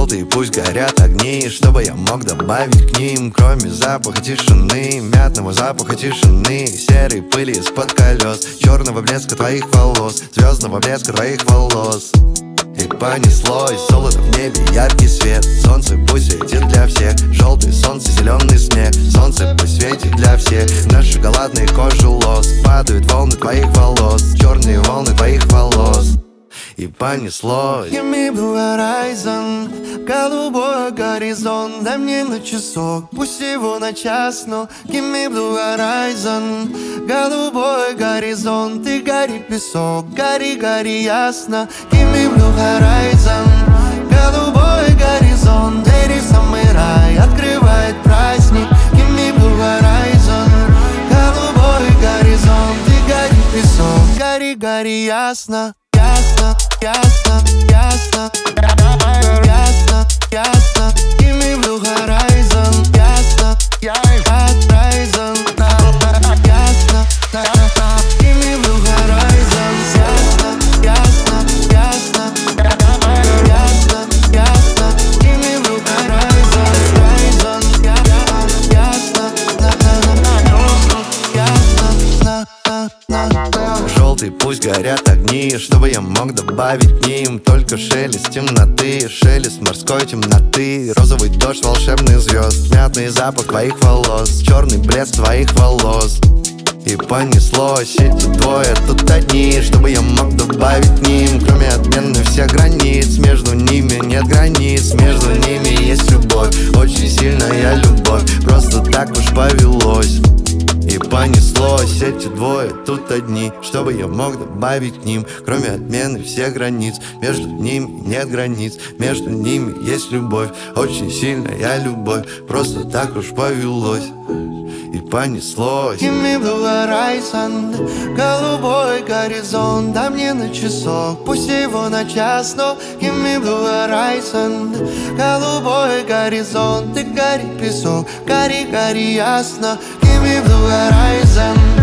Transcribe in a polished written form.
Желтые пусть горят огни, чтобы я мог добавить к ним. Кроме запаха тишины, мятного запаха тишины, серой пыли из-под колес, черного блеска твоих волос, звездного блеска твоих волос. И понеслось, золото в небе, яркий свет. Солнце пусть светит для всех, желтый солнце, зеленый снег. Солнце пусть светит для всех, на шоколадной коже лоск. Падают волны твоих волос, черные волны твоих волос. И понеслось. Give me blue horizon, голубой горизонт. Дай мне на часок, пусть его на час, но give me blue horizon, голубой горизонт. И гори песок, гори, гори ясно. Give me blue horizon, голубой горизонт. Двери в самый рай открывает праздник. Give me blue horizon, голубой горизонт. И гори песок, гори, гори ясно. Ясно, ясно, ясно, ясно. Give me blue horizon. Ясно, horizon. Ясно, give me blue horizon. Ясно, ясно, ясно, ясно, ясно. Give me blue horizon. Ясно. Желтые пусть горят огни, чтобы я мог добавить к ним. Только шелест темноты, шелест морской темноты, розовый дождь волшебных звезд, мятный запах твоих волос, черный блеск твоих волос. И понеслось, эти двое тут одни, чтобы я мог добавить к ним. Кроме отмены всех границ, между ними нет границ, между ними есть любовь, очень сильная любовь, просто так уж повелось. И понеслось, эти двое тут одни, чтобы я мог добавить к ним. Кроме отмены всех границ, между ними нет границ, между ними есть любовь, очень сильная любовь, просто так уж повелось. И понеслось. Give me blue horizon, голубой горизонт. Дай мне на часок, пусть его на час, но give me blue horizon, голубой горизонт. И гори песок, гори, гори ясно. Give me blue horizon,